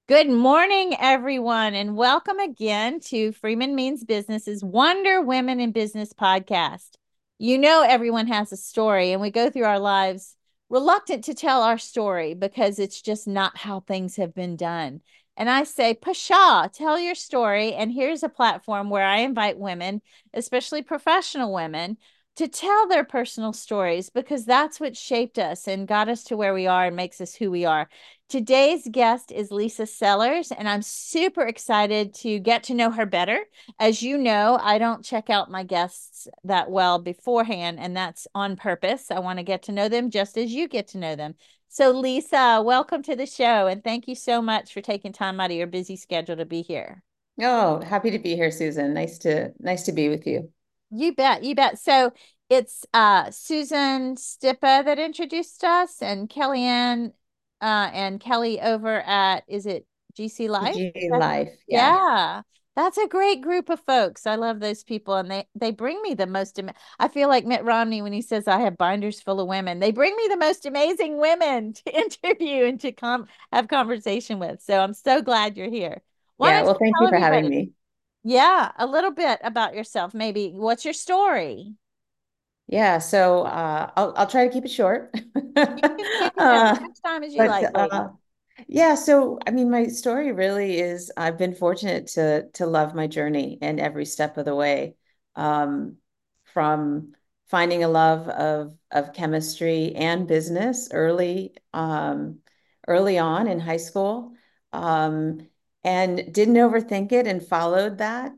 Good morning, everyone, and welcome again to Freeman Means Business's Wonder Women in Business podcast. You know, everyone has a story, and we go through our lives reluctant to tell our story because it's just not how things have been done. And I say, Pshaw, tell your story. And here's a platform where I invite women, especially professional women, to tell their personal stories because that's what shaped us and got us to where we are and makes us who we are. Today's guest is Lisa Sellers, and I'm super excited to get to know her better. As you know, I don't check out my guests that well beforehand, and that's on purpose. I want to get to know them just as you get to know them. So, Lisa, welcome to the show, and thank you so much for taking time out of your busy schedule to be here. Oh, happy to be here, Susan. Nice to be with you. You bet, you bet. So it's Susan Stippa that introduced us, and Kellyanne and Kelly over at, is it GC Life? G Life, yeah. Yeah. That's a great group of folks. I love those people, and they bring me the most I feel like Mitt Romney when he says I have binders full of women. They bring me the most amazing women to interview and to have conversation with. So I'm so glad you're here. Why Yeah, don't well, you thank tell you for having everybody? me. Yeah, a little bit about yourself. Maybe what's your story? Yeah, so I'll try to keep it short. You can go as Uh, much time as you but like, lady. yeah, so I mean, my story really is I've been fortunate to love my journey and every step of the way, um, from finding a love of chemistry and business early on in high school, um, and didn't overthink it and followed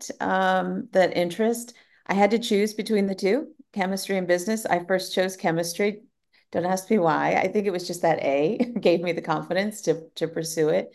that interest. I had to choose between the two, chemistry and business. I first chose chemistry. Don't ask me why. I think it was just that A gave me the confidence to pursue it.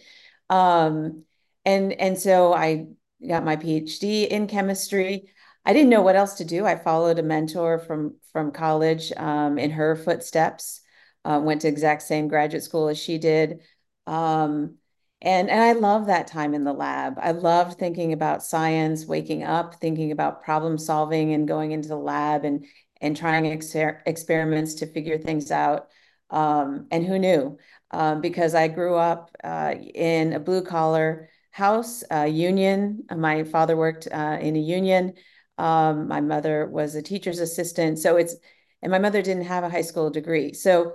Um, and so I got my PhD in chemistry. I didn't know what else to do. I followed a mentor from college in her footsteps. Went to exact same graduate school as she did. Um, and I love that time in the lab. I loved thinking about science, waking up, thinking about problem solving and going into the lab and trying experiments to figure things out. And who knew? Because I grew up in a blue collar house, union. My father worked in a union. My mother was a teacher's assistant. And my mother didn't have a high school degree. So,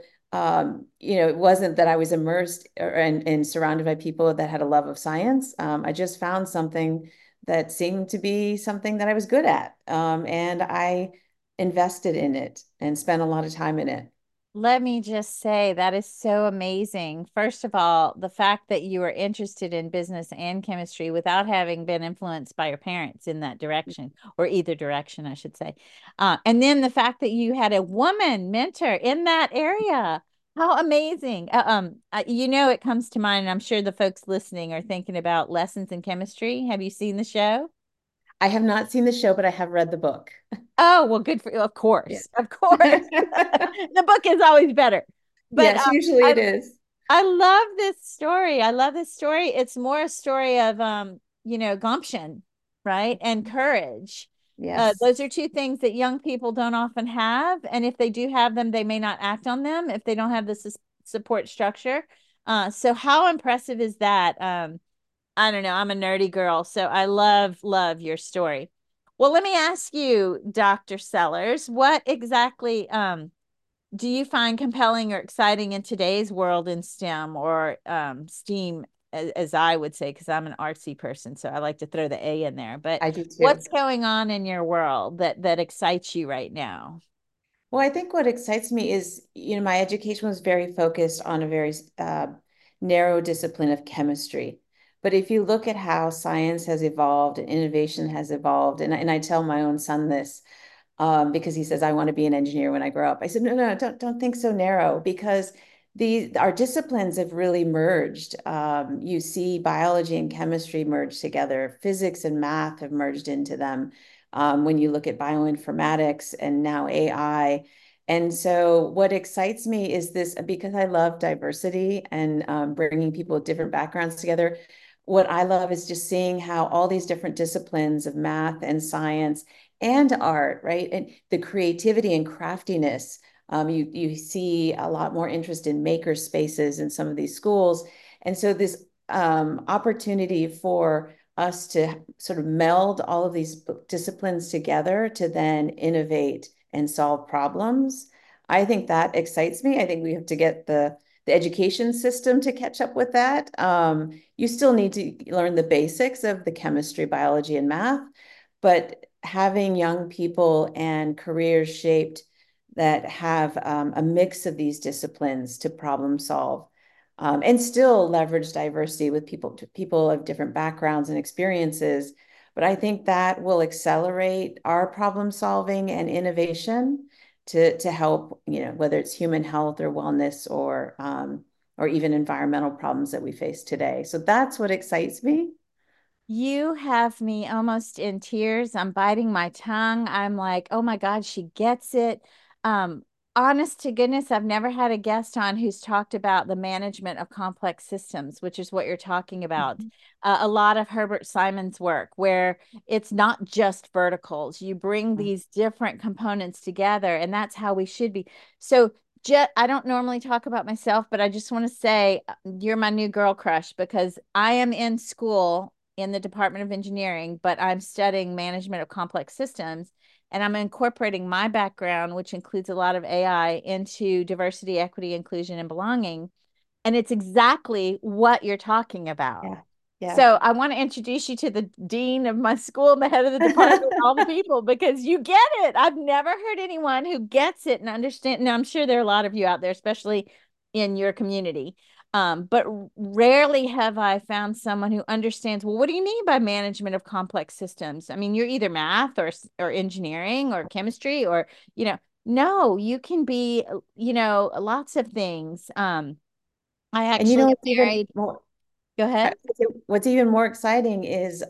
it wasn't that I was immersed and surrounded by people that had a love of science. I just found something that seemed to be something that I was good at. And I invested in it and spent a lot of time in it. Let me just say that is so amazing. First of all, the fact that you were interested in business and chemistry without having been influenced by your parents in that direction, or either direction, I should say. And then the fact that you had a woman mentor in that area. How amazing. It comes to mind, and I'm sure the folks listening are thinking about Lessons in Chemistry. Have you seen the show? I have not seen the show, but I have read the book. Oh, well, good for you. Of Yeah. course. Of course. The book is always better. But Yes, usually I it is. I love this story. I love this story. It's more a story of gumption, right? And courage. Yes. Those are two things that young people don't often have. And if they do have them, they may not act on them if they don't have the support structure. So how impressive is that? I don't know. I'm a nerdy girl, so I love your story. Well, let me ask you, Dr. Sellers, what exactly do you find compelling or exciting in today's world in STEM or STEAM, as I would say, because I'm an artsy person, so I like to throw the A in there. But I do too. what's going on in your world that excites you right now? Well, I think what excites me is, my education was very focused on a very narrow discipline of chemistry. But if you look at how science has evolved and innovation has evolved, and I tell my own son this, because he says, I want to be an engineer when I grow up. I said, no, no, don't think so narrow, because our disciplines have really merged. You see biology and chemistry merged together, physics and math have merged into them. When you look at bioinformatics and now AI. And so, what excites me is this, because I love diversity and bringing people with different backgrounds together. What I love is just seeing how all these different disciplines of math and science and art, right? And the creativity and craftiness. You see a lot more interest in maker spaces in some of these schools. And so this opportunity for us to sort of meld all of these disciplines together to then innovate and solve problems. I think that excites me. I think we have to get the education system to catch up with that. You still need to learn the basics of the chemistry, biology, and math, but having young people and careers shaped that have a mix of these disciplines to problem solve, and still leverage diversity with people of different backgrounds and experiences. But I think that will accelerate our problem solving and innovation to help, whether it's human health or wellness or even environmental problems that we face today. So that's what excites me. You have me almost in tears. I'm biting my tongue. I'm like, oh my God, she gets it. Um, Honest to goodness, I've never had a guest on who's talked about the management of complex systems, which is what you're talking about. A lot of Herbert Simon's work, where it's not just verticals, you bring these different components together, and that's how we should be. So, I don't normally talk about myself, but I just want to say you're my new girl crush because I am in school in the Department of Engineering, but I'm studying management of complex systems. And I'm incorporating my background, which includes a lot of AI, into diversity, equity, inclusion, and belonging. And it's exactly what you're talking about. Yeah. Yeah. So I want to introduce you to the dean of my school and the head of the department, all the people, because you get it. I've never heard anyone who gets it and understand. Now, I'm sure there are a lot of you out there, especially in your community. But rarely have I found someone who understands, well, what do you mean by management of complex systems? I mean, you're either math or engineering or chemistry or, no, you can be, lots of things. I And actually what's am even married. more Go ahead. what's even more exciting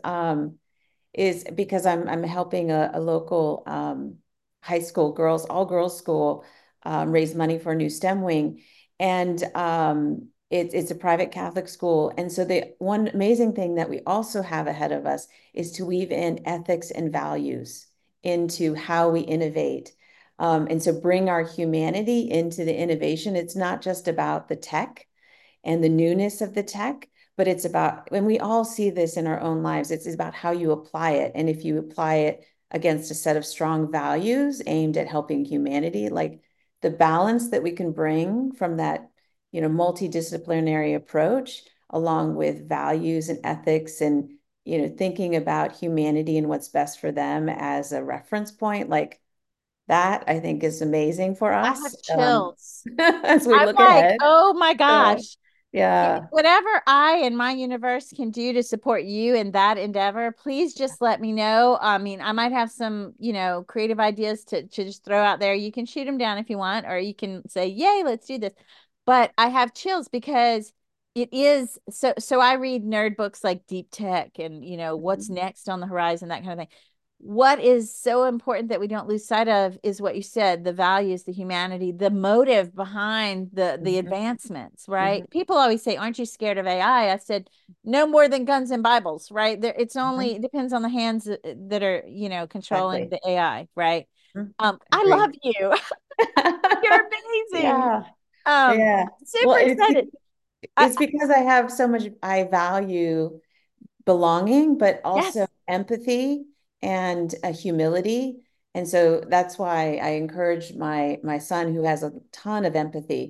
is because I'm helping a local high school all girls school, raise money for a new STEM wing, and it's a private Catholic school. And so the one amazing thing that we also have ahead of us is to weave in ethics and values into how we innovate. And so bring our humanity into the innovation. It's not just about the tech and the newness of the tech, but it's about, when we all see this in our own lives, it's about how you apply it. And if you apply it against a set of strong values aimed at helping humanity, like the balance that we can bring from that, multidisciplinary approach, along with values and ethics and, thinking about humanity and what's best for them as a reference point, like that, I think is amazing for I us, have chills. as we I'm look like, ahead. oh my So, gosh. yeah. Whatever I and my universe can do to support you in that endeavor, please just let me know. I mean, I might have some, creative ideas to just throw out there. You can shoot them down if you want, or you can say, yay, let's do this. But I have chills because it is so I read nerd books like Deep Tech and, what's next on the horizon, that kind of thing. What is so important that we don't lose sight of is what you said, the values, the humanity, the motive behind the Mhm. advancements, Mhm. right? People always say, aren't you scared of AI? I said, no more than guns and Bibles, right? There, it's only, Mhm. it depends on the hands that are, controlling Exactly. the AI, right? Mhm. I love Agree. you. You're amazing. Yeah. um Yeah. Super Well, excited. I, it's because I value belonging, but also yes. empathy and humility. And so that's why I encourage my son, who has a ton of empathy,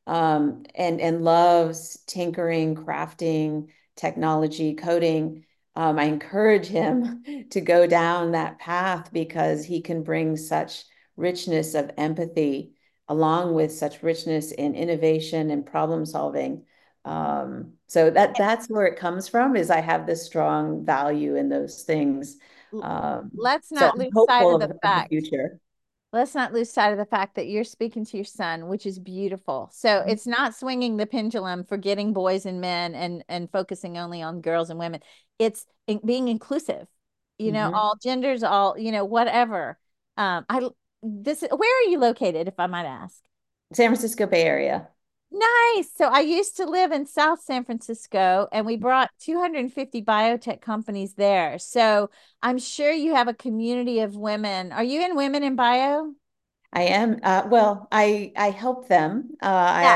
and loves tinkering, crafting, technology, coding. I encourage him to go down that path because he can bring such richness of empathy along with such richness in innovation and problem solving. So that's where it comes from, is I have this strong value in those things. Let's So not I'm lose sight hopeful of the of the fact future. let's not lose sight of the fact that you're speaking to your son, which is beautiful. So it's not swinging the pendulum, forgetting boys and men and focusing only on girls and women. It's being inclusive, Mhm. all genders, all, whatever. I this Where are you located, if I might ask? San Francisco Bay Area. Nice. So I used to live in South San Francisco and we brought 250 biotech companies there. So I'm sure you have a community of women. Are you in Women in Bio? I am, well, I help them. Yeah.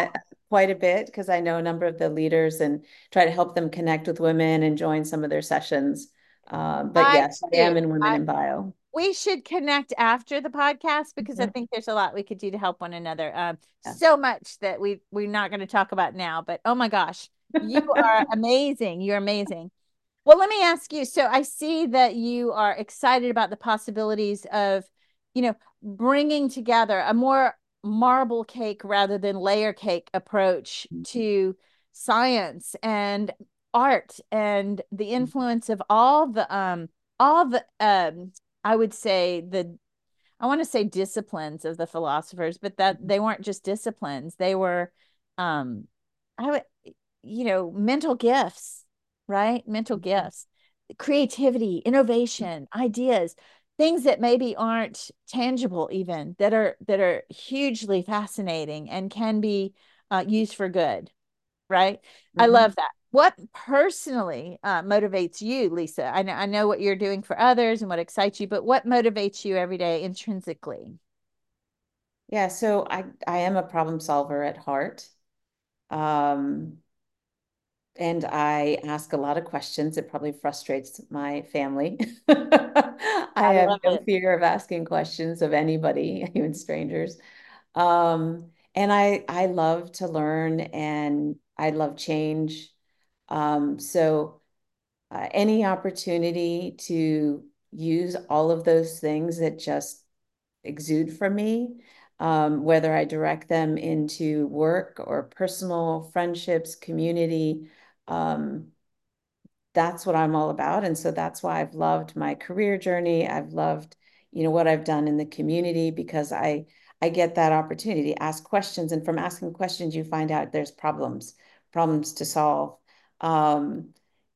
quite a bit because I know a number of the leaders and try to help them connect with women and join some of their sessions. But I yes, I too. am in Women in Bio. We should connect after the podcast because I Mhm. think there's a lot we could do to help one another. Yeah. So much that we're not going to talk about now, but oh my gosh, you are amazing. You're amazing. Well, let me ask you. So I see that you are excited about the possibilities of, bringing together a more marble cake rather than layer cake approach to science and art and the influence of all the I would say I want to say disciplines of the philosophers, but that they weren't just disciplines. They were um I would mental gifts, right? Mental gifts, creativity, innovation, ideas, things that maybe aren't tangible even that are hugely fascinating and can be used for good, right? I Mhm. love that. What personally motivates you, Lisa? I know what you're doing for others and what excites you, but what motivates you every day intrinsically? Yeah, so I am a problem solver at heart. Um, and I ask a lot of questions. It probably frustrates my family. I I have love no it. fear of asking questions of anybody, even strangers. And I love to learn and I love change. So any opportunity to use all of those things that just exude from me, whether I direct them into work or personal friendships, community, um, that's what I'm all about. And so that's why I've loved my career journey. I've loved, what I've done in the community because I get that opportunity to ask questions. And from asking questions, you find out there's problems to solve. Um,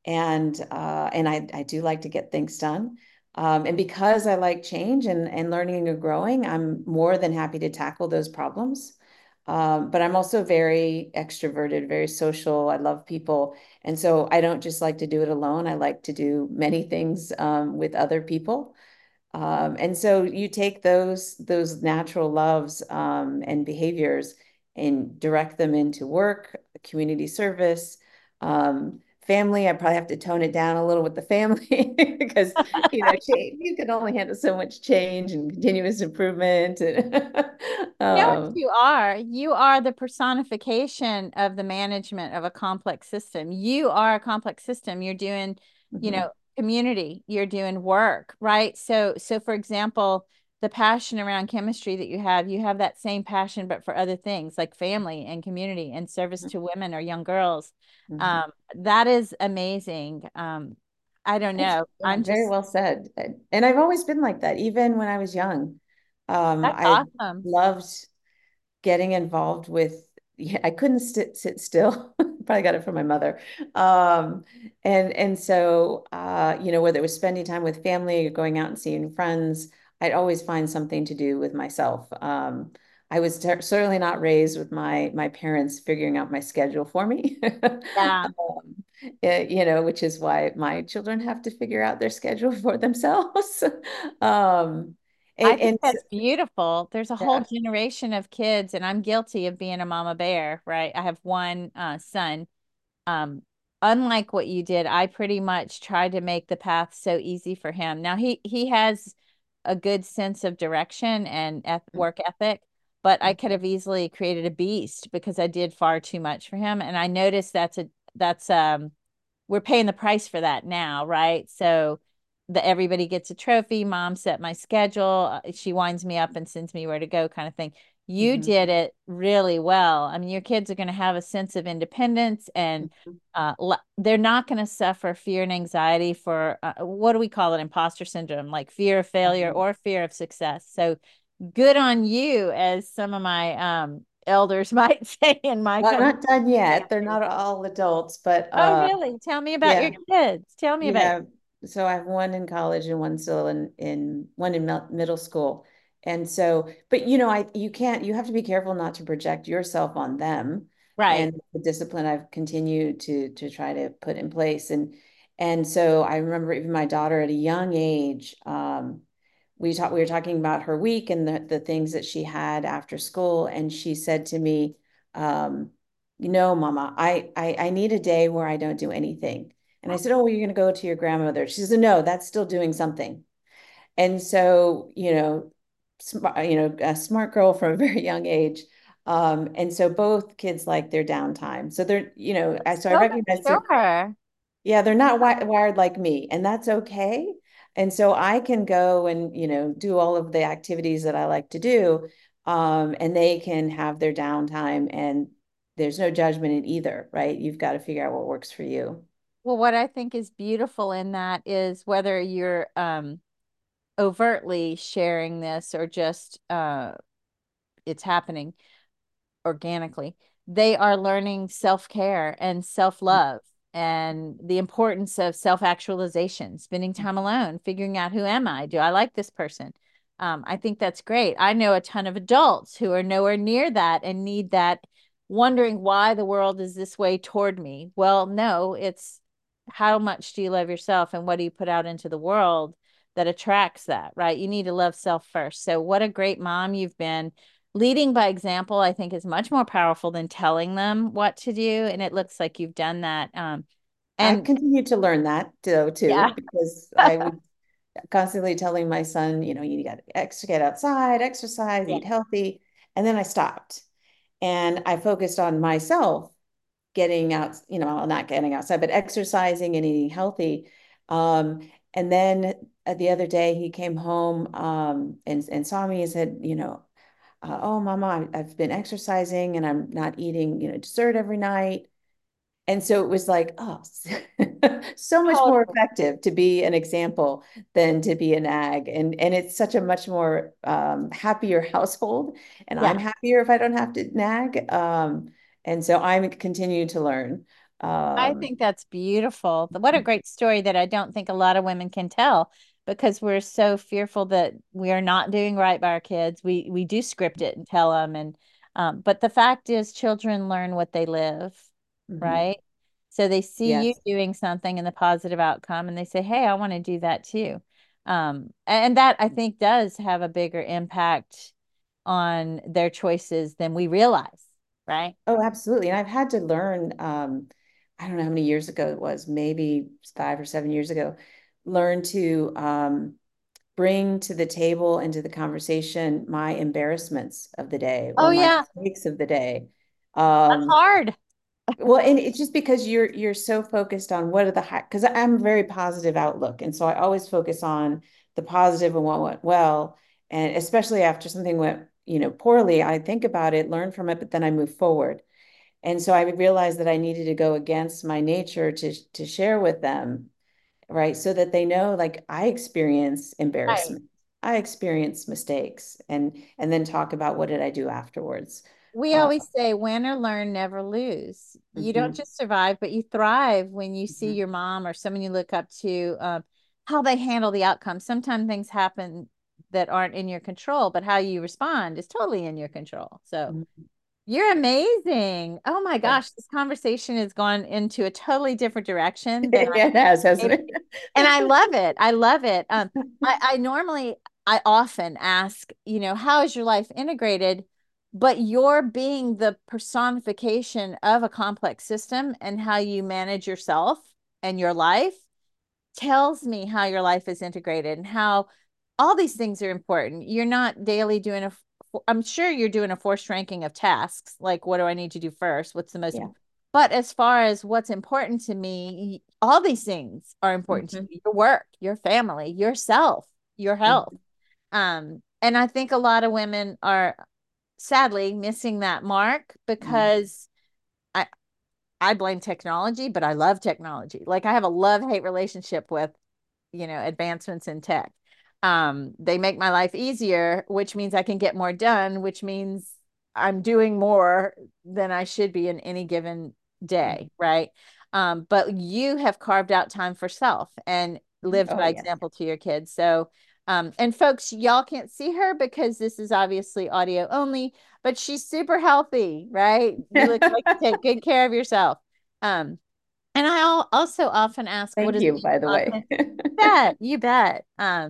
and I do like to get things done. And because I like change and learning and growing, I'm more than happy to tackle those problems. But I'm also very extroverted, very social. I love people. And so I don't just like to do it alone. I like to do many things with other people. And so you take those natural loves and behaviors and direct them into work, community service, family. I probably have to tone it down a little with the family because change, you can only handle so much change and continuous improvement. And, You know what you are? You are the personification of the management of a complex system. You are a complex system. You're doing, mhm, community, you're doing work, right? So for example, the passion around chemistry that you have that same passion, but for other things like family and community and service to women or young girls. mhm. That is amazing. I don't Thanks. know. Yeah, very well said. And I've always been like that, even when I was young. That's I awesome. loved getting involved with, yeah, I couldn't sit still. Probably got it from my mother. And so whether it was spending time with family or going out and seeing friends, I'd always find something to do with myself. I was certainly not raised with my parents figuring out my schedule for me. Yeah. Which is why my children have to figure out their schedule for themselves. Um, I and, think and that's beautiful. There's a whole yeah. generation of kids, and I'm guilty of being a mama bear, right? I have one son. Um, Unlike what you did, I pretty much tried to make the path so easy for him. Now he has a good sense of direction and work ethic, but I could have easily created a beast because I did far too much for him. And I noticed that's we're paying the price for that now, right? So the everybody gets a trophy. Mom set my schedule. She winds me up and sends me where to go, kind of thing. You Mhm. did it really well. I mean, your kids are going to have a sense of independence and they're not going to suffer fear and anxiety for what do we call it? Imposter syndrome, like fear of failure Mhm. or fear of success. So good on you, as some of my elders might say in my Well, I'm country. not done yet. They're not all adults, but Oh, really? Tell me about your yeah, kids. Tell me about. yeah. So I have one in college and one still in one in middle school. And so, but you have to be careful not to project yourself on them. Right. And the discipline I've continued to try to put in place. And so I remember even my daughter at a young age, we were talking about her week and the things that she had after school. And she said to me, um, Mama, I need a day where I don't do anything. And I said, oh, well, you're going to go to your grandmother. She said, no, that's still doing something. And so, a smart girl from a very young age. And so both kids like their downtime. So so I Show, recognize show they're, her. yeah, they're not wired like me, and that's okay. And so I can go and, do all of the activities that I like to do, and they can have their downtime, and there's no judgment in either, right? You've got to figure out what works for you. Well, what I think is beautiful in that is whether you're overtly sharing this or just it's happening organically. They are learning self-care and self-love and the importance of self-actualization, spending time alone, figuring out who am I? Do I like this person? I think that's great. I know a ton of adults who are nowhere near that and need that, wondering why the world is this way toward me. Well, no, it's how much do you love yourself and what do you put out into the world that attracts that, right? You need to love self first. So, what a great mom you've been. Leading by example, I think, is much more powerful than telling them what to do. And it looks like you've done that. I And continue to learn that though yeah, too, because I would constantly telling my son, you got to get outside, exercise, yeah. eat healthy. And then I stopped and I focused on myself getting out, not getting outside, but exercising and eating healthy. And then the other day he came home and saw me and said, oh, Mama, I've been exercising and I'm not eating, dessert every night. And so it was like, oh, so much more Totally. effective to be an example than to be a nag. And it's such a much more happier household. And I'm Yeah. happier if I don't have to nag. And so I'm continuing to learn. I Um, think that's beautiful. What a great story that I don't think a lot of women can tell because we're so fearful that we are not doing right by our kids. We do script it and tell them, and but the fact is, children learn what they live, mhm. right? So they see you Yes. doing something and the positive outcome, and they say, "Hey, I want to do that too." And that I think does have a bigger impact on their choices than we realize, right? Oh, absolutely. And I've had to learn, I don't know how many years ago it was, maybe 5 or 7 years ago, learn to bring to the table and to the conversation my embarrassments of the day or Oh my yeah, mistakes of the day. that's Um, hard. well, and it's just because you're so focused on what are the high, because I'm a very positive outlook. And so I always focus on the positive and what went well. And especially after something went, poorly, I think about it, learn from it, but then I move forward. And so I realized that I needed to go against my nature to share with them, right? So that they know, like, I experience Right. embarrassment, I experience mistakes, and then talk about what did I do afterwards. We Uh, always say win or learn, never lose. You don't mhm, just survive, but you thrive when you see mhm. your mom or someone you look up to, how they handle the outcome. Sometimes things happen that aren't in your control, but how you respond is totally in your control. So Mhm. you're amazing. Oh my Well, gosh, this conversation has gone into a totally different direction than I it has, hasn't anticipated. it? And I love it. I love it. I normally, I often ask, how is your life integrated? But you're being the personification of a complex system and how you manage yourself and your life tells me how your life is integrated and how all these things are important. You're not daily doing I'm sure you're doing a forced ranking of tasks, like what do I need to do first? What's the most Yeah. important? But as far as what's important to me, all these things are important to Mhm, you. Your work, your family, yourself, your health. mhm, And I think a lot of women are sadly missing that mark mhm. because I I blame technology, but I love technology. Like I have a love-hate relationship with advancements in tech. They make my life easier, which means I can get more done, which means I'm doing more than I should be in any given day, right? But you have carved out time for self and lived Oh, by yes. example to your kids. So, and folks, y'all can't see her because this is obviously audio only, but she's super healthy, right? You look like you take good care of yourself. Um, and also often ask, what Thank is you, being by the way. authentic? Bet, you bet.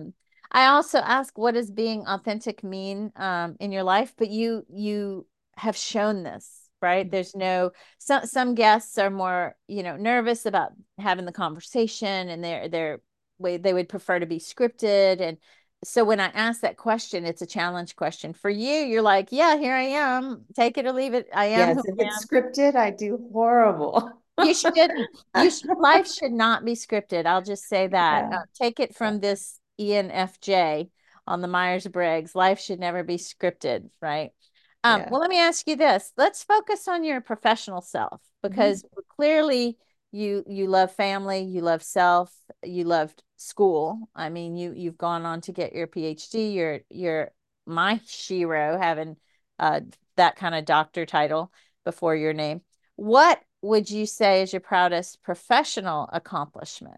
I also ask, what does being authentic mean in your life? But you have shown this, right? There's no, some guests are more, nervous about having the conversation, and they're way they would prefer to be scripted. And so when I ask that question, it's a challenge question. For you, you're like, yeah, here I am. Take it or leave it. I am who Yes, if I it's am. scripted, I do horrible. You shouldn't. Life should not be scripted. I'll just say that. Yeah, Take it yeah, from this ENFJ on the Myers-Briggs. Life should never be scripted, right? yeah. Well, let me ask you this. Let's focus on your professional self, Mhm. because clearly you love family, you love self, you loved school. I mean, you've gone on to get your PhD. You're my shiro, having uh, that kind of doctor title before your name. What would you say is your proudest professional accomplishment?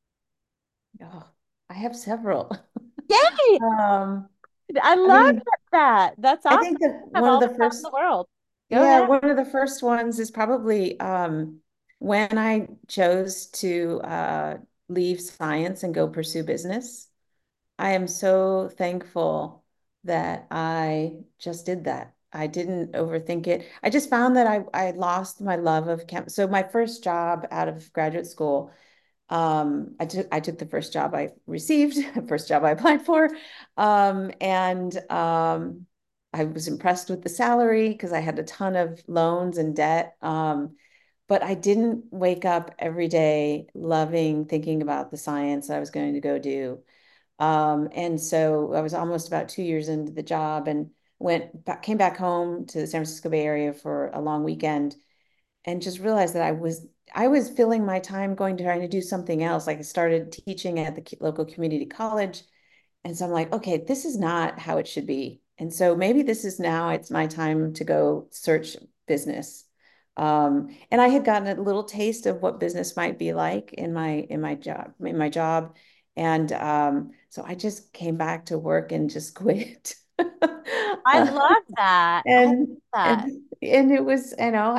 Oh, I have several. Yay! Um, I I love mean, that. That's I awesome. think that I have one of all the the time in the first, world. Go yeah, ahead. one of the first ones is probably when I chose to leave science and go pursue business. I am so thankful that I just did that. I didn't overthink it. I just found that I lost my love of camp. So my first job out of graduate school, I took the first job I received, the first job I applied for, and I was impressed with the salary because I had a ton of loans and debt. But I didn't wake up every day loving thinking about the science I was going to go do. And so I was almost about 2 years into the job and came back home to the San Francisco Bay Area for a long weekend and just realized that I was filling my time going to trying to do something else. Like I started teaching at the local community college. And so I'm like, okay, this is not how it should be. And so maybe it's my time to go search business. And I had gotten a little taste of what business might be like in my job. And so I just came back to work and just quit. I love that. I love and that. and it was,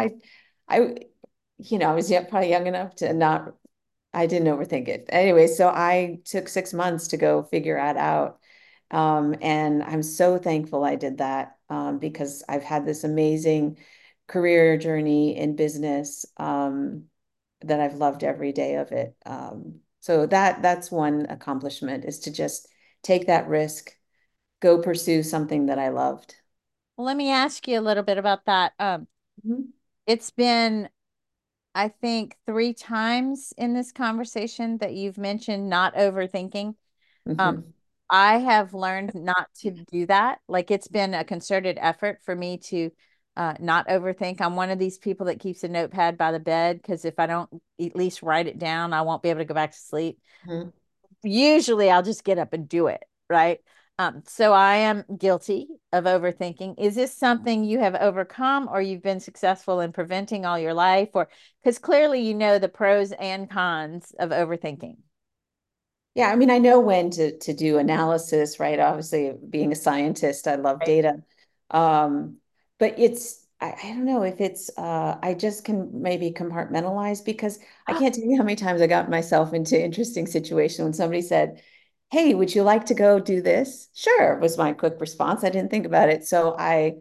I I was yet probably young enough to not I didn't overthink it. Anyway, so I took 6 months to go figure it out. And I'm so thankful I did that because I've had this amazing career journey in business that I've loved every day of it. So that's one accomplishment is to just take that risk, go pursue something that I loved. Well, let me ask you a little bit about that. Mhm. It's been, I think, three times in this conversation that you've mentioned not overthinking. Um, Mhm. I have learned not to do that. Like, it's been a concerted effort for me to not overthink. I'm one of these people that keeps a notepad by the bed, because if I don't at least write it down, I won't be able to go back to sleep. Mhm. Usually I'll just get up and do it, right? So I am guilty of overthinking. Is this something you have overcome, or you've been successful in preventing all your life? Or because clearly you know the pros and cons of overthinking. Yeah, I mean, I know when to do analysis, right? Obviously, being a scientist, I love Right. data. Um, but I don't know if it's I just can maybe compartmentalize because I can't tell you how many times I got myself into interesting situation when somebody said, "Hey, would you like to go do this?" Sure, was my quick response. I didn't think about it. So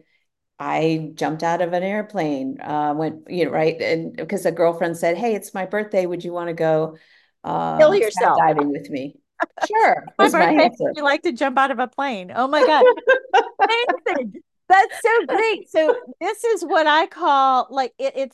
I jumped out of an airplane, went, right. And because a girlfriend said, "Hey, it's my birthday. Would you want to go Kill yourself. skydiving with me?" Sure, My was my birthday, answer. you like to jump out of a plane. Oh my God. Amazing. That's so great. So this is what I call, like,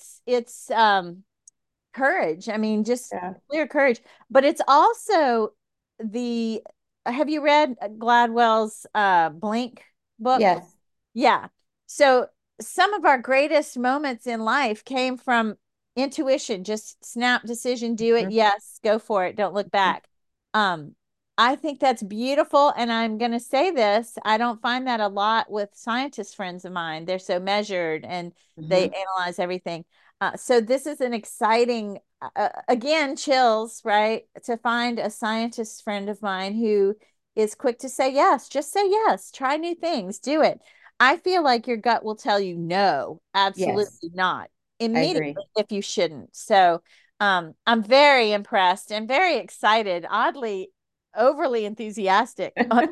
it's courage. I mean, just Yeah. clear courage. But it's also the, have you read Gladwell's Blink book? Yes. Yeah. So some of our greatest moments in life came from intuition, just snap decision, do it. Yes, go for it. Don't look back. Um, I think that's beautiful. And I'm going to say this, I don't find that a lot with scientist friends of mine. They're so measured and they Mhm. analyze everything. So this is an exciting, again, chills, right? To find a scientist friend of mine who is quick to say yes. Just say yes. Try new things. Do it. I feel like your gut will tell you no, Yes, absolutely not, I agree. immediately, if you shouldn't. So I'm very impressed and very excited, oddly, overly enthusiastic on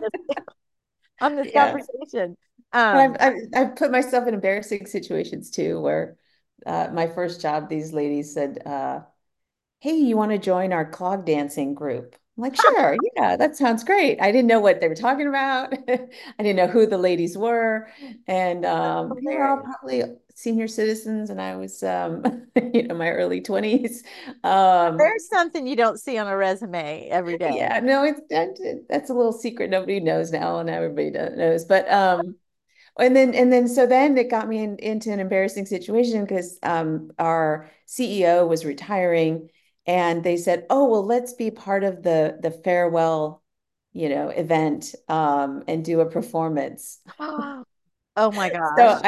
this Yeah. conversation. And Um, I've put myself in embarrassing situations too, where my first job, these ladies said, hey, you want to join our clog dancing group? I'm like, sure, yeah, that sounds great. I didn't know what they were talking about. I didn't know who the ladies were. And they were all Hilarious. probably senior citizens, and I was, my early 20s. Um, There's something you don't see on a resume every day. yeah, no, that's a little secret nobody knows now, and everybody knows. But so then it got me into an embarrassing situation because our CEO was retiring, and they said, "Oh, well, let's be part of the farewell, event, and do a performance." Oh my So gosh.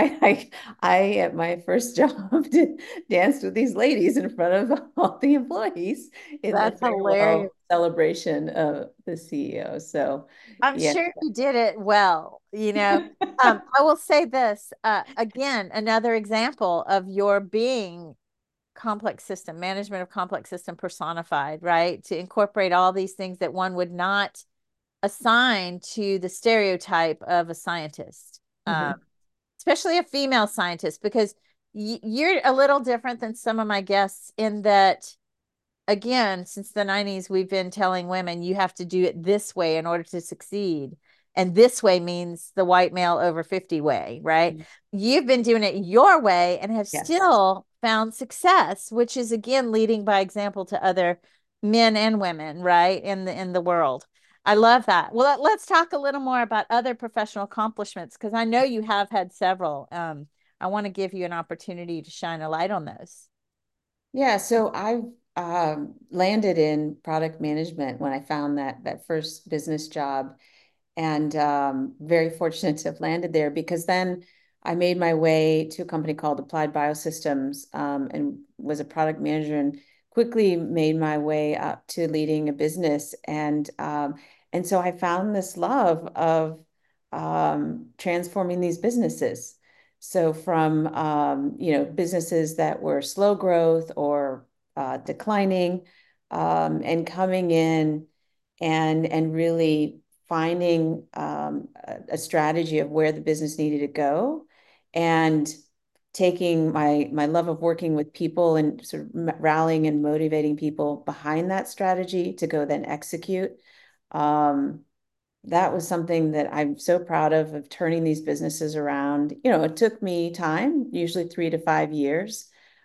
I at my first job danced with these ladies in front of all the employees in the That's hilarious. farewell celebration of the CEO. So I'm yeah. sure you did it well, you know. I will say this, again, another example of your being complex system, management of complex system personified, right? To incorporate all these things that one would not assign to the stereotype of a scientist, Mhm. especially a female scientist, because you're a little different than some of my guests in that, again, since the 90s, we've been telling women you have to do it this way in order to succeed. And this way means the white male over 50 way, right? You've been doing it your way and have Yes. still found success, which is again leading by example to other men and women, right? In the world. I love that. Well, let's talk a little more about other professional accomplishments because I know you have had several. I want to give you an opportunity to shine a light on those. Yeah, so I've landed in product management when I found that first business job, and very fortunate to have landed there because then I made my way to a company called Applied Biosystems, and was a product manager and quickly made my way up to leading a business, and so I found this love of transforming these businesses. So from businesses that were slow growth or declining, and coming in and really finding a strategy of where the business needed to go, and taking my love of working with people and sort of rallying and motivating people behind that strategy to go then execute. Um, that was something that I'm so proud of turning these businesses around. It took me time, usually 3 to 5 years,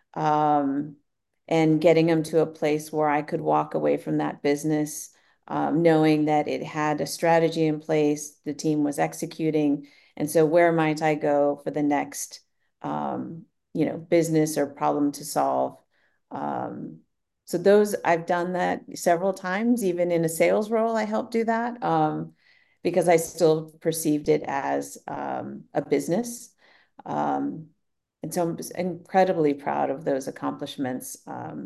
um, and getting them to a place where I could walk away from that business, knowing that it had a strategy in place, the team was executing. And so where might I go for the next, um, business or problem to solve? Um, so those I've done that several times, even in a sales role, I helped do that. Because I still perceived it as a business. Um, and so I'm just incredibly proud of those accomplishments,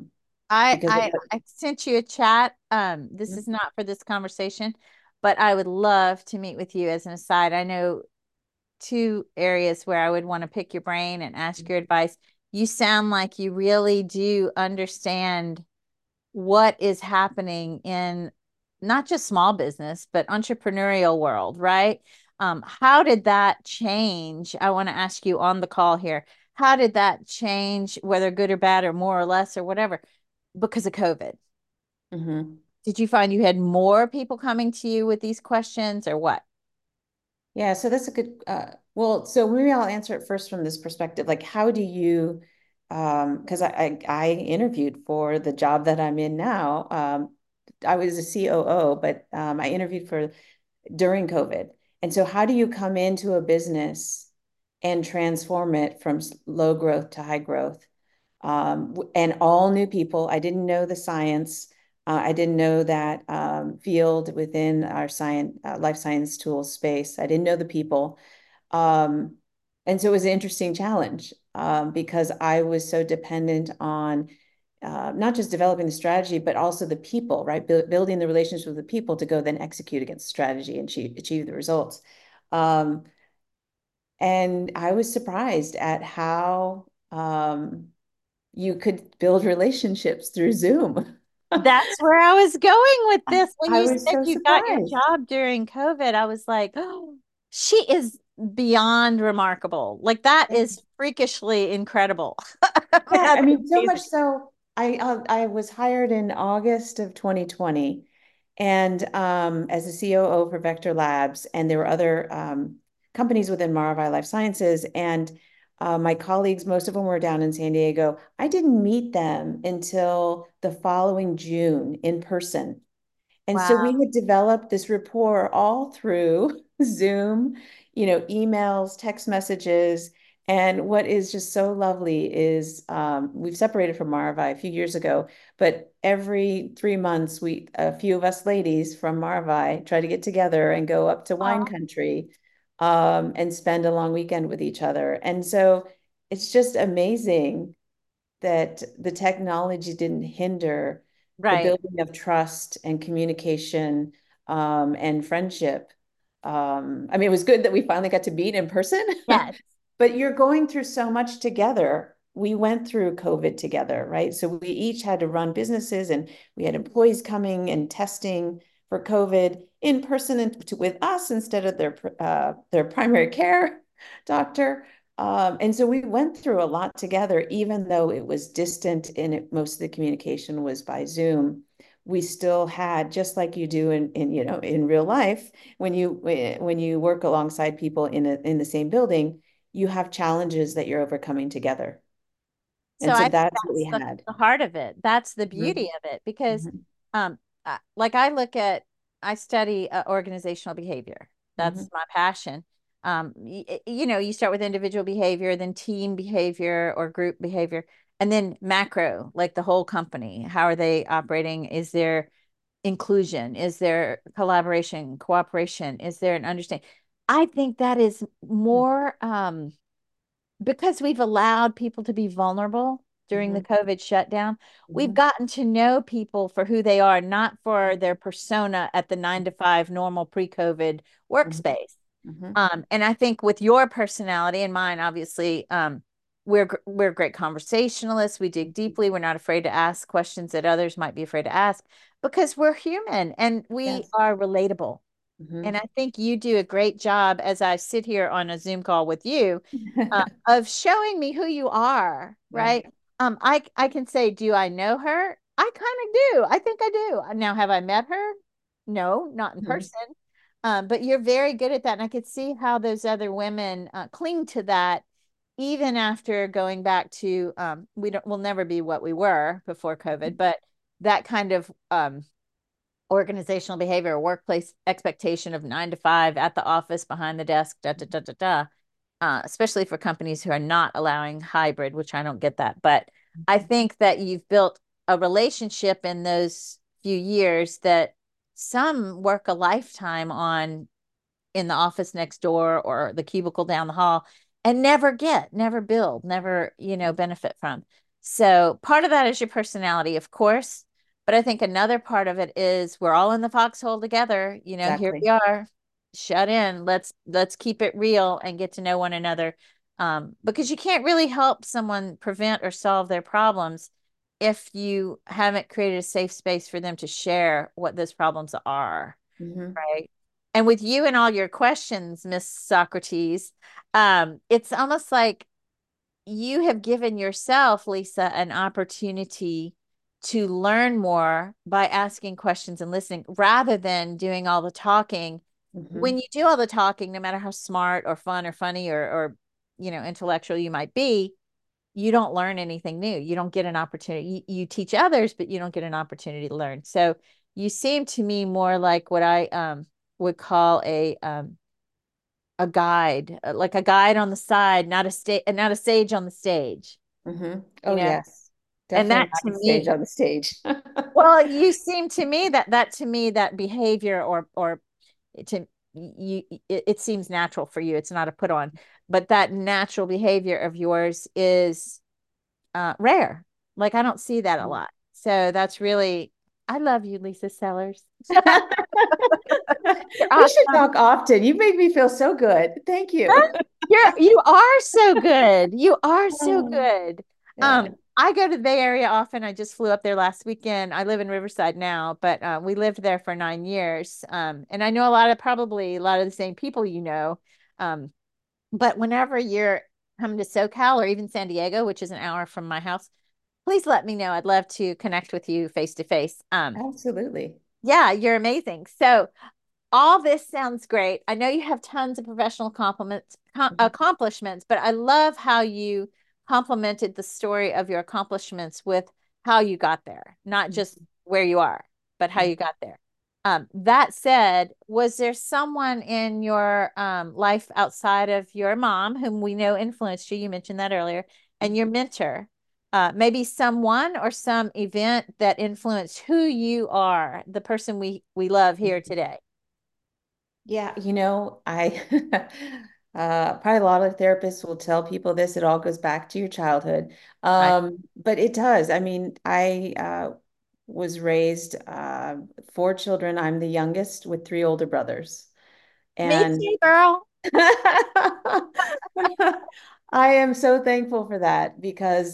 I because I I sent you a chat. This is not for this conversation, but I would love to meet with you as an aside. I know two areas where I would want to pick your brain and ask your advice. You sound like you really do understand what is happening in not just small business, but entrepreneurial world, right? How did that change? I want to ask you on the call here. How did that change, whether good or bad or more or less or whatever, because of COVID? Mhm. Did you find you had more people coming to you with these questions or what? Yeah, so that's a good, well, so maybe I'll answer it first from this perspective. Like, how do you, because I interviewed for the job that I'm in now. I was a COO, but I interviewed for during COVID. And so how do you come into a business and transform it from low growth to high growth? And all new people. I didn't know the science. I didn't know that field within our science, life science tools space. I didn't know the people. Um, and so it was an interesting challenge, because I was so dependent on not just developing the strategy, but also the people, right? Building the relationships with the people to go then execute against the strategy and achieve the results. Um, and I was surprised at how you could build relationships through Zoom. That's where I was going with this. When I you was said so you got your surprised. job during COVID, I was like, oh, she is. beyond remarkable. Like that is freakishly incredible. Yeah, I That's mean, so much amazing. so I was hired in August of 2020 and as a COO for Vector Labs, and there were other companies within Maravai Life Sciences, and my colleagues, most of them were down in San Diego. I didn't meet them until the following June in person. And so we Wow. had developed this rapport all through Zoom, emails, text messages. And what is just so lovely is we've separated from Maravai a few years ago, but every 3 months, a few of us ladies from Maravai try to get together and go up to wine Oh, country and spend a long weekend with each other. And so it's just amazing that the technology didn't hinder the right. building of trust and communication and friendship. I mean, it was good that we finally got to meet in person, Yes. but you're going through so much together. We went through COVID together, right? So we each had to run businesses and we had employees coming and testing for COVID in person with us instead of their primary care doctor. And so we went through a lot together, even though it was distant and most of the communication was by Zoom. We still had, just like you do in real life, when you work alongside people in the same building, you have challenges that you're overcoming together. So And so I think that's what we that's had. the heart of it. That's the Mhm, beauty of it because mhm, like I study organizational behavior. That's mhm, my passion. You start with individual behavior, then team behavior or group behavior, and then macro, like the whole company. How are they operating? Is there inclusion? Is there collaboration, cooperation? Is there an understanding? I think that is more because we've allowed people to be vulnerable during the mhm, COVID shutdown, we've mhm, gotten to know people for who they are, not for their persona at the 9 to 5 normal pre-COVID mhm, workspace. mhm, And I think with your personality and mine, obviously, we're great conversationalists. We dig mhm. deeply. We're not afraid to ask questions that others might be afraid to ask because we're human and we Yes. are relatable. And Mhm. I think you do a great job as I sit here on a Zoom call with you of showing me who you are, Yeah. right? I can say, do I know her? I kind of do. I think I do. Now, have I met her? No, not in Mhm, person. But you're very good at that, and I could see how those other women cling to that, even after going back to we'll never be what we were before COVID, but that kind of organizational behavior, workplace expectation of 9 to 5 at the office, behind the desk, da da da da da. Especially for companies who are not allowing hybrid, which I don't get that. But I think that you've built a relationship in those few years that some work a lifetime on in the office next door or the cubicle down the hall and never build, never, benefit from. So part of that is your personality, of course. But I think another part of it is we're all in the foxhole together. Here we exactly. are, shut in. Let's keep it real and get to know one another. Because you can't really help someone prevent or solve their problems if you haven't created a safe space for them to share what those problems are. Mhm, Right. And with you and all your questions, Miss Socrates, it's almost like you have given yourself, Lisa, an opportunity to learn more by asking questions and listening rather than doing all the talking. When mhm, you do all the talking, no matter how smart or fun or funny or intellectual you might be, you don't learn anything new. You don't get an opportunity. You teach others, but you don't get an opportunity to learn. So you seem to me more like what I would call a guide, like a guide on the side, not a sage on the stage, mhm. you Oh, know. yes. And Definitely that not to the stage me, on the stage. well, you seem to me that to me that behavior or to you it seems natural for you. It's not a put on, but that natural behavior of yours is rare. Like I don't see that a lot. So that's really, I love you, Lisa Sellers. You're We should awesome. talk often. You make me feel so good. Thank you. You are so good. You are so Oh, good. yeah. I go to the Bay Area often. I just flew up there last weekend. I live in Riverside now, but we lived there for 9 years. And I know probably a lot of the same people. But whenever you're coming to SoCal or even San Diego, which is an hour from my house, please let me know. I'd love to connect with you face to face. Absolutely. Yeah, you're amazing. So all this sounds great. I know you have tons of professional accomplishments, but I love how you complemented the story of your accomplishments with how you got there, not just where you are, but how you got there. That said, was there someone in your life outside of your mom whom we know influenced you? You mentioned that earlier, and your mentor. Maybe someone or some event that influenced who you are, the person we love here today. Yeah, I probably a lot of therapists will tell people this, it all goes back to your childhood. Right. But it does. I mean, I was raised four children. I'm the youngest with three older brothers. Me And too, girl. I am so thankful for that because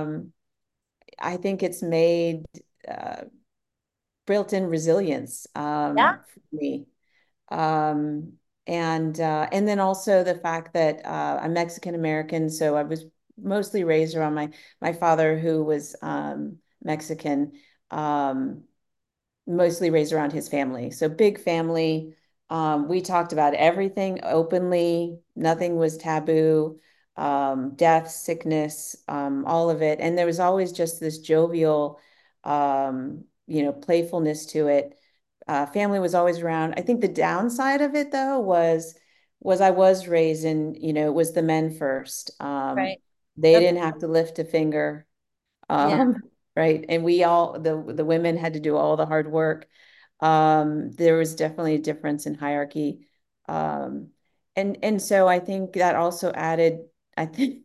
I think it's made uh, built-in resilience Yeah. for me. Um, and then also the fact that I'm Mexican American, so I was mostly raised around my father who was Mexican, um, mostly raised around his family. So big family. We talked about everything openly. Nothing was taboo. Death, sickness, all of it. And there was always just this jovial, playfulness to it. Family was always around. I think the downside of it though was I was raised in, it was the men first. Right. They Okay. didn't have to lift a finger. Yeah. Um, right. And we all the women had to do all the hard work. There was definitely a difference in hierarchy. Um, and so I think that also added, I think,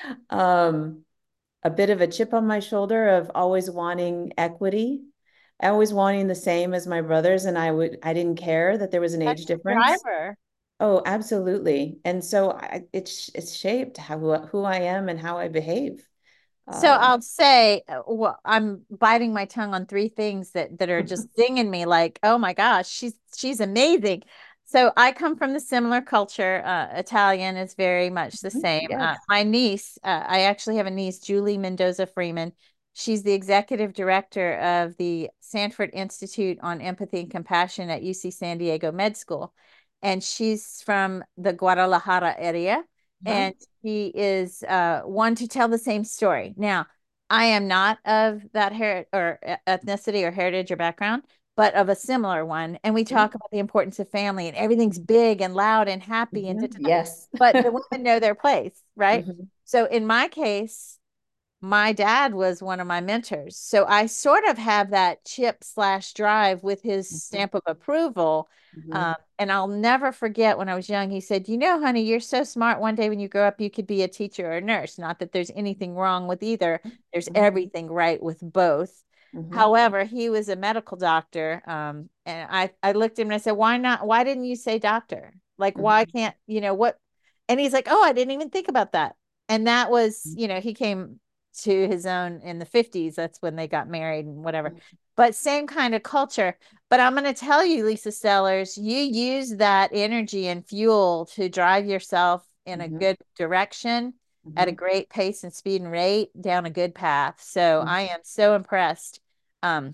um, a bit of a chip on my shoulder of always wanting equity, always wanting the same as my brothers, and I didn't care that there was an That's age your difference. driver. Oh, absolutely. And so it's shaped who I am and how I behave. So Um, I'll say, well, I'm biting my tongue on three things that are just zinging me like, oh my gosh, she's amazing. So I come from the similar culture. Italian is very much the same. yes. My niece, I actually have a niece, Julie Mendoza Freeman. She's the executive director of the Sanford Institute on Empathy and Compassion at UC San Diego Med School. And she's from the Guadalajara area. Huh? And he is one to tell the same story. Now, I am not of that ethnicity or heritage or background, but of a similar one. And we talk about the importance of family and everything's big and loud and happy and Mhm. da-da-da. Yes. But the women know their place, right? Mhm. So in my case, my dad was one of my mentors. So I sort of have that chip slash drive with his Mhm. stamp of approval. Mhm. And I'll never forget when I was young, he said, you know, honey, you're so smart. One day when you grow up, you could be a teacher or a nurse. Not that there's anything wrong with either, there's Mhm. everything right with both. Mhm. However, he was a medical doctor. And I looked at him and I said, why not? Why didn't you say doctor? Like, why Mhm. can't, you know, what? And he's like, oh, I didn't even think about that. And that was, you know, he came to his own in the 50s. That's when they got married and whatever. But same kind of culture. But I'm going to tell you, Lisa Sellers, you use that energy and fuel to drive yourself in a Mhm. good direction at a Mhm. great pace and speed and rate down a good path. So I Mhm. am so impressed. Um,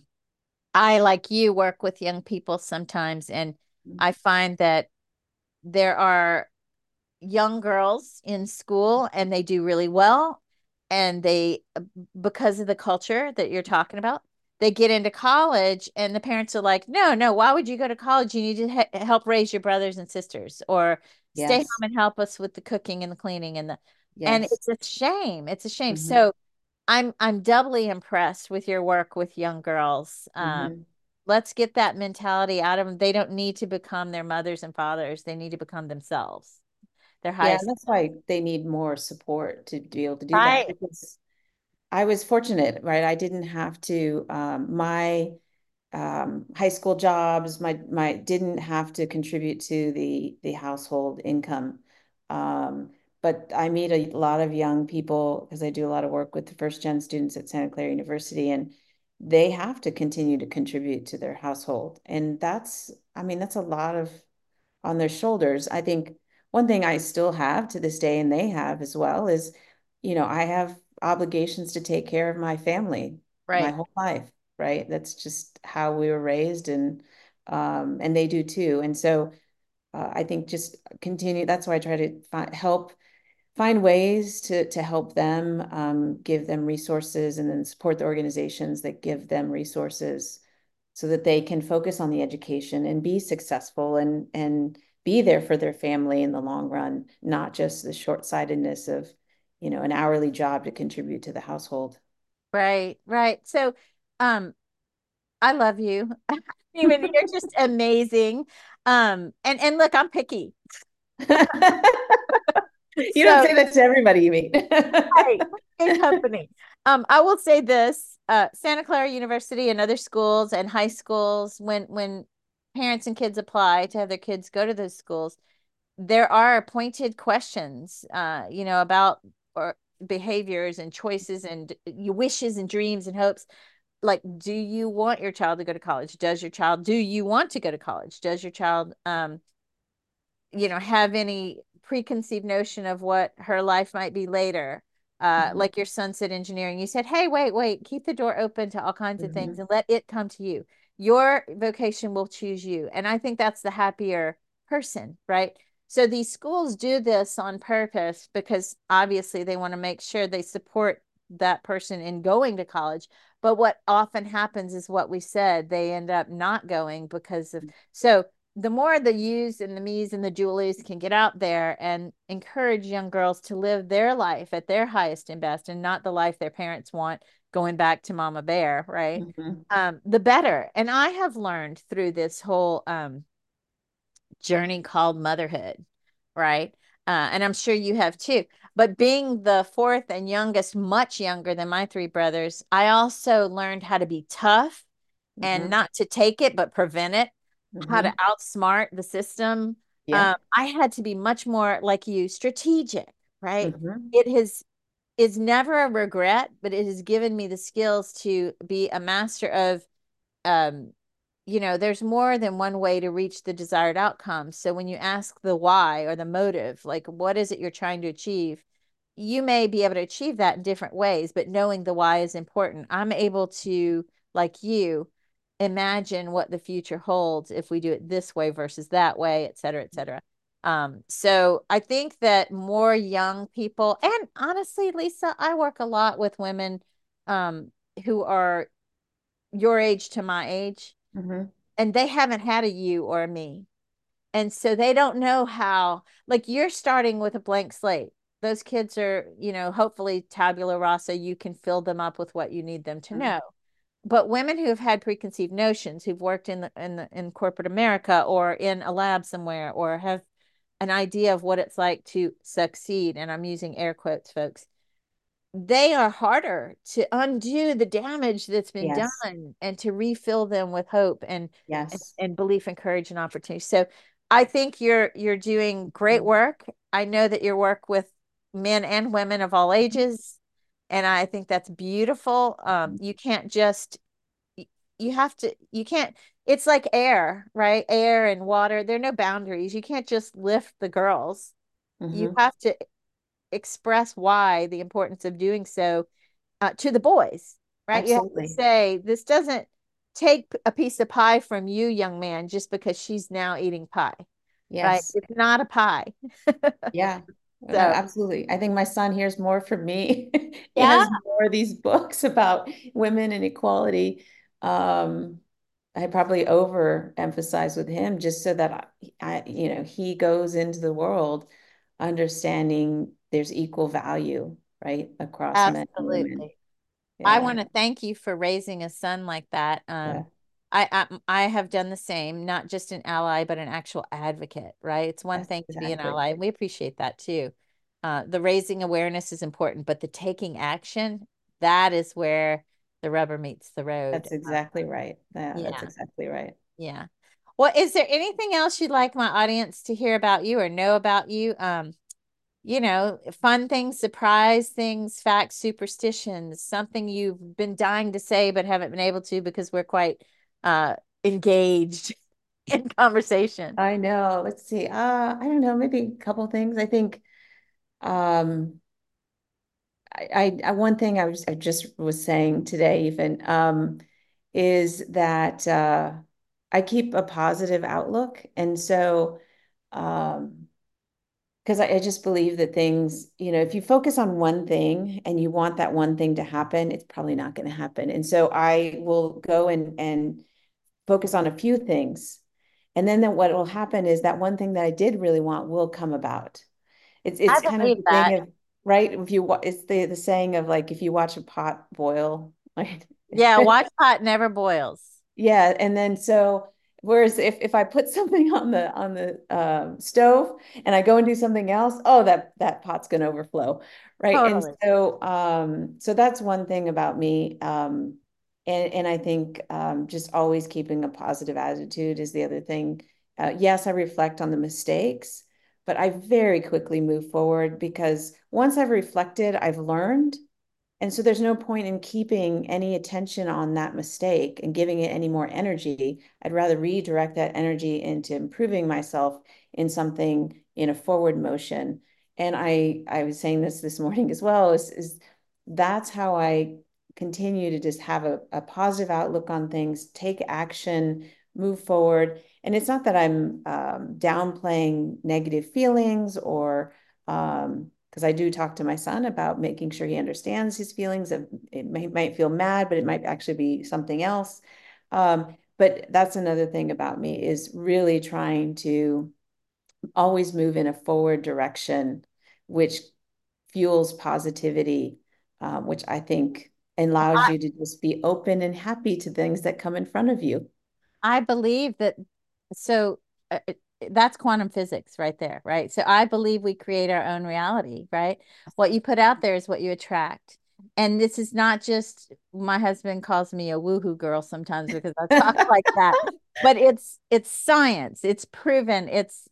I, like you, work with young people sometimes, and I find that there are young girls in school and they do really well, and they, because of the culture that you're talking about, they get into college and the parents are like, no, no, why would you go to college? You need to help raise your brothers and sisters, or stay home Yes. and help us with the cooking and the cleaning and Yes. it's a shame. It's a shame. Mhm. So I'm doubly impressed with your work with young girls. Mhm. Let's get that mentality out of them. They don't need to become their mothers and fathers. They need to become themselves, their Yeah, and highest. that's why they need more support to be able to do that Right. because I was fortunate, right? I didn't have to my high school jobs, my didn't have to contribute to the household income. Um, but I meet a lot of young people because I do a lot of work with the first gen students at Santa Clara University, and they have to continue to contribute to their household. And that's, I mean, that's a lot of on their shoulders. I think one thing I still have to this day, and they have as well, is, I have obligations to take care of my family my Right. whole life, right? That's just how we were raised, and they do too. And so I think just continue. That's why I try to find ways to help them, give them resources, and then support the organizations that give them resources so that they can focus on the education and be successful and be there for their family in the long run, not just the short-sightedness of, an hourly job to contribute to the household. Right. Right. So, I love you. Even you're just amazing. And look, I'm picky. You don't So, say that to everybody you meet. hey, good company. I will say this, Santa Clara University and other schools and high schools, when parents and kids apply to have their kids go to those schools, there are pointed questions, about or behaviors and choices and your wishes and dreams and hopes. Like, do you want your child to go to college? Do you want to go to college? Does your child, have any preconceived notion of what her life might be later? Mhm, Like your son said, engineering. You said, hey, wait, keep the door open to all kinds of things mhm, and let it come to you. Your vocation will choose you. And I think that's the happier person, right? So these schools do this on purpose because obviously they want to make sure they support that person in going to college. But what often happens is what we said, they end up not going because of, so the more the yous and the me's and the Julies can get out there and encourage young girls to live their life at their highest and best and not the life their parents want, going back to Mama Bear, right? mhm, The better. And I have learned through this whole journey called motherhood, right? And I'm sure you have too. But being the fourth and youngest, much younger than my three brothers, I also learned how to be tough and mhm, not to take it, but prevent it, how to mhm. outsmart the system. Yeah. I had to be much more like you, strategic, right? Mhm, It has is never a regret, but it has given me the skills to be a master of um, there's more than one way to reach the desired outcome. So when you ask the why or the motive, like what is it you're trying to achieve, you may be able to achieve that in different ways, but knowing the why is important. I'm able to, like you, imagine what the future holds if we do it this way versus that way, et cetera, et cetera. So I think that more young people, and honestly, Lisa, I work a lot with women um, who are your age to my age, mhm, and they haven't had a you or a me. And so they don't know how, like you're starting with a blank slate. Those kids are, hopefully tabula rasa, you can fill them up with what you need them to mhm, know. But women who have had preconceived notions, who've worked in corporate America or in a lab somewhere, or have an idea of what it's like to succeed, and I'm using air quotes, folks, they are harder to undo the damage that's been Yes. done and to refill them with hope Yes. and belief and courage and opportunity. So I think you're doing great Mhm, work. I know that your work with men and women of all ages, and I think that's beautiful. You can't just you have to you can't it's like air, right? Air and water. There are no boundaries. You can't just lift the girls. You mhm. have to express why the importance of doing so to the boys, right? You have to Absolutely. say, this doesn't take a piece of pie from you, young man, just because she's now eating pie, right? Yes. It's not a pie. Yeah. So, Absolutely. I think my son hears more from me. He yeah, has more of these books about women and equality. Um, I probably overemphasize with him just so that he goes into the world understanding there's equal value, right, across men and women. absolutely. I Yeah. want to thank you for raising a son like that. Yeah. I have done the same, not just an ally, but an actual advocate, right? It's one Yes, thing to be an exactly. ally, and we appreciate that too. The raising awareness is important, but the taking action, that is where the rubber meets the road. That's exactly right. Yeah, that's Yeah, exactly right. yeah. Well, is there anything else you'd like my audience to hear about you or know about you? Fun things, surprise things, facts, superstitions, something you've been dying to say but haven't been able to because we're quite uh engaged. in conversation. I know. Let's see. I don't know, maybe a couple things. I think um one thing I just was saying today even is that I keep a positive outlook. And so um because I just believe that things, if you focus on one thing and you want that one thing to happen, it's probably not going to happen. And so I will go and focus on a few things. And then what will happen is that one thing that I did really want will come about. I It's kind of believe the that. thing of, right? If you it's the saying of like, if you watch a pot boil, right? Yeah, watch pot never boils. Yeah, and then so whereas if I put something on the stove and I go and do something else, oh, that pot's gonna overflow, right? And Totally. so that's one thing about me. And I think just always keeping a positive attitude is the other thing. Yes, I reflect on the mistakes, but I very quickly move forward because once I've reflected, I've learned. And so there's no point in keeping any attention on that mistake and giving it any more energy. I'd rather redirect that energy into improving myself in something in a forward motion. And I was saying this morning as well, is that's how I continue to just have a positive outlook on things, take action, move forward. And it's not that I'm downplaying negative feelings or because I do talk to my son about making sure he understands his feelings. Of it might feel mad, but it might actually be something else. But that's another thing about me is really trying to always move in a forward direction, which fuels positivity, which I think allows you to just be open and happy to things that come in front of you. I believe that. So that's quantum physics right there, right? So I believe we create our own reality, right? What you put out there is what you attract. And this is not just, my husband calls me a woohoo girl sometimes because I talk like that, but it's science. It's proven. It's,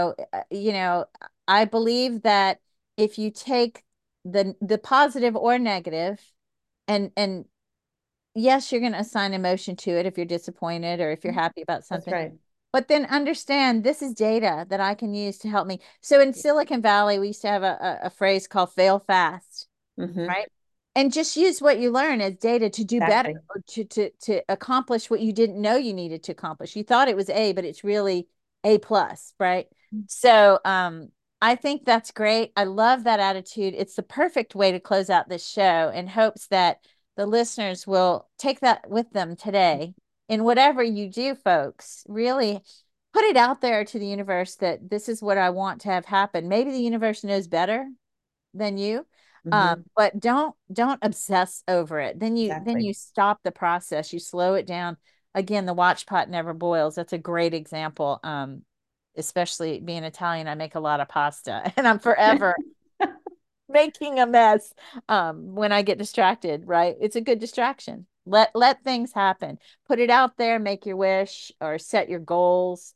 I believe that if you take the positive or negative and yes, you're going to assign emotion to it if you're disappointed or if you're happy about That's something. right. But then understand this is data that I can use to help me. So in Silicon Valley, we used to have a phrase called fail fast, Mm-hmm. right? And just use what you learn as data to do better Exactly. or to accomplish what you didn't know you needed to accomplish. You thought it was A, but it's really A plus, right? So I think that's great. I love that attitude. It's the perfect way to close out this show in hopes that the listeners will take that with them today in whatever you do, folks. Really put it out there to the universe that this is what I want to have happen. Maybe the universe knows better than you, Mm-hmm. but don't obsess over it. Then you Exactly. stop the process, you slow it down. Again, the watch pot never boils. That's a great example. Especially being Italian, I make a lot of pasta and I'm forever making a mess when I get distracted, right? It's a good distraction. Let things happen. Put it out there, make your wish or set your goals.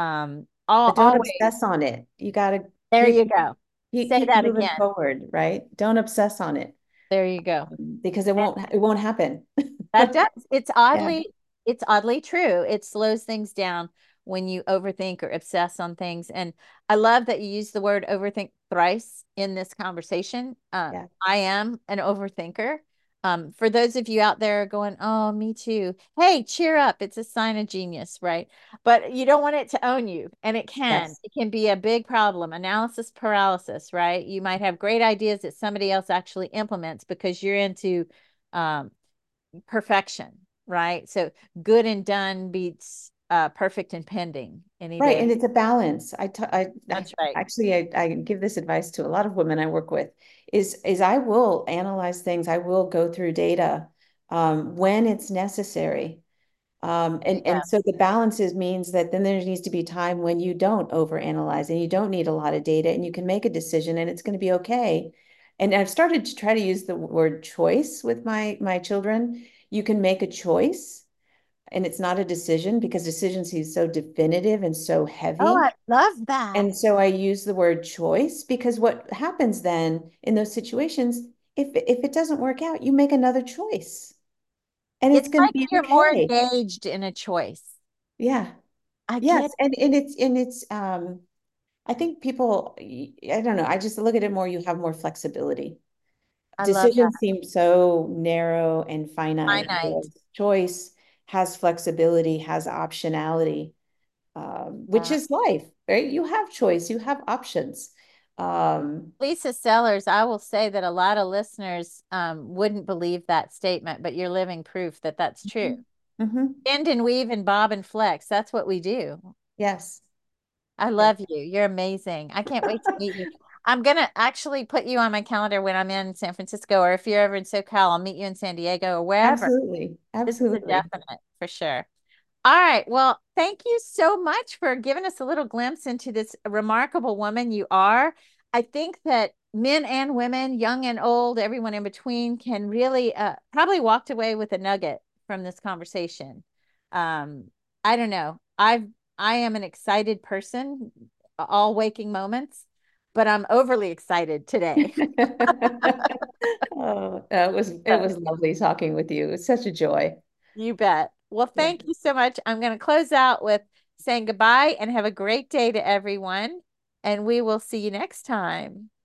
But don't Always. obsess on it. You got to There keep you go. Say keep that moving again. forward, right? Don't obsess on it There you go. because it won't happen. That does. It's Yeah, oddly true. It slows things down when you overthink or obsess on things. And I love that you use the word overthink thrice in this conversation. yeah. I am an overthinker. For those of you out there going, oh, me too. Hey, cheer up. It's a sign of genius, right? But you don't want it to own you. And it can. Yes. It can be a big problem. Analysis paralysis, right? You might have great ideas that somebody else actually implements because you're into um, perfection, right? So good and done beats perfect and pending any Right. day. And it's a balance. I That's right. actually I give this advice to a lot of women I work with is I will analyze things. I will go through data when it's necessary. And Yes. so the balances means that then there needs to be time when you don't overanalyze and you don't need a lot of data and you can make a decision and it's going to be okay. And I've started to try to use the word choice with my children. You can make a choice and it's not a decision because decision seems so definitive and so Oh, I heavy. love that. And so I use the word choice because what happens then in those situations, if it doesn't work out, you make another choice and it's It's going to like be you're more okay. engaged in a choice. Yeah. I Yes, get, and it's I think people, I don't know, I just look at it more, you have more flexibility. I love that. Decisions seem so narrow and finite, Finite. whereas choice has flexibility, has optionality, which Yeah. is life, right? You have choice, you have options. Um, Lisa Sellers, I will say that a lot of listeners wouldn't believe that statement, but you're living proof that that's true. mhm. Bend and weave and bob and flex. That's what we do. Yes. I Yeah. love you. You're amazing. I can't wait to meet you. I'm gonna actually put you on my calendar when I'm in San Francisco, or if you're ever in SoCal, I'll meet you in San Diego or wherever. Absolutely. This is a Absolutely. definite for sure. All right. Well, thank you so much for giving us a little glimpse into this remarkable woman you are. I think that men and women, young and old, everyone in between, can really probably walked away with a nugget from this conversation. Um, I don't know. I am an excited person, all waking moments, but I'm overly excited today. Oh, it was lovely talking with you. It's such a joy. You bet. Well, Yeah. thank you so much. I'm going to close out with saying goodbye and have a great day to everyone. And we will see you next time.